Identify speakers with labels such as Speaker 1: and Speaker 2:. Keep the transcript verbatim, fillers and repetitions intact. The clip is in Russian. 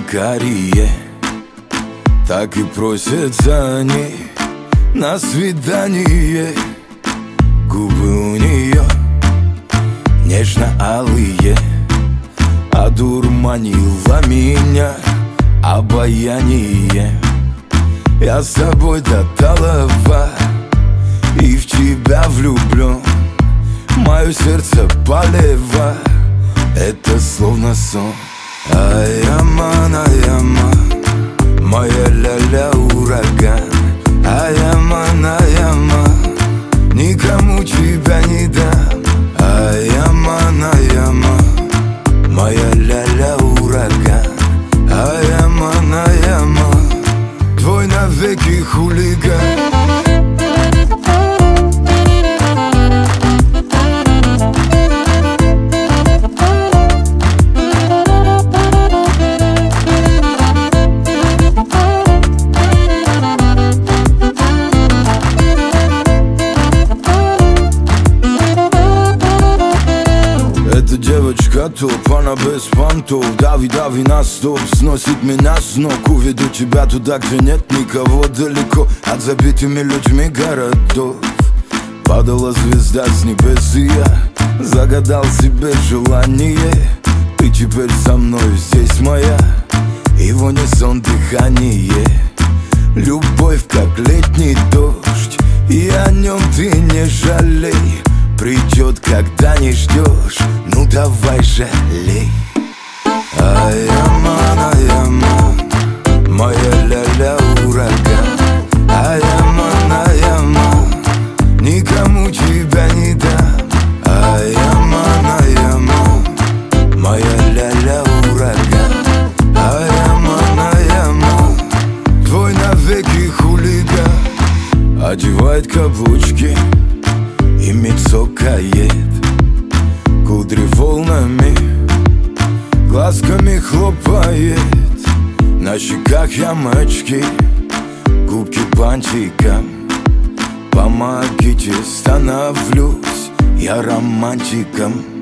Speaker 1: карие, так и просятся они на свидание. Губы у нее нежно-алые, одурманило меня обаяние. Я с тобой до талого и в тебя влюблен. Мое сердце полево, это словно сон. Ай-яман, ай-яман, моя ля-ля ураган. Ай-яман, ай-яман, никому тебя не дам. Ай-яман, ай-яман, моя ля-ля ураган. Ай-яман, ай-яман, твой навеки хулиган. Эта девочка топ, она без понтов. Дави, дави на стоп, сносит меня с ног. Уведу тебя туда, где нет никого, далеко от забитыми людьми городов. Падала звезда с небес, и я загадал себе желание. Ты теперь со мной, здесь моя, и в унисон дыхание. Любовь, как летний дождь, и о нем ты не жалей. Придет, когда не ждешь, ну давай жалей. Ай-яман, ай-яман, моя ля-ля ураган. Ай-яман, ай-яман, никому тебя не дам. Ай-яман, ай-яман, моя ля-ля ураган. Ай-яман, ай-яман, твой навеки хулиган. Одевает каблучки и медь цокает, кудри волнами, глазками хлопает. На щеках ямочки, губки бантиком. Помогите, становлюсь я романтиком.